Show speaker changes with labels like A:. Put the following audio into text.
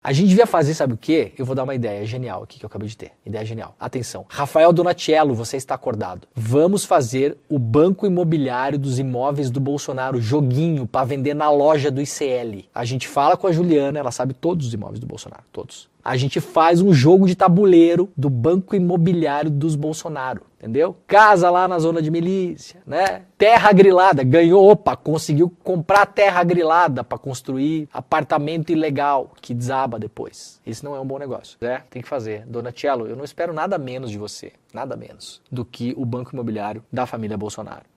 A: A gente devia fazer, sabe o quê? Eu vou dar uma ideia genial aqui que eu acabei de ter. Ideia genial. Atenção. Rafael Donatiello, você está acordado. Vamos fazer o Banco Imobiliário dos Imóveis do Bolsonaro, joguinho para vender na loja do ICL. A gente fala com a Juliana, ela sabe todos os imóveis do Bolsonaro, todos. A gente faz um jogo de tabuleiro do Banco Imobiliário dos Bolsonaro, entendeu? Casa lá na zona de milícia, né? Terra grilada, ganhou, opa, conseguiu comprar terra grilada para construir apartamento ilegal que desaba depois. Esse não é um bom negócio, né? Tem que fazer. Donatiello, eu não espero nada menos de você, nada menos do que o Banco Imobiliário da família Bolsonaro.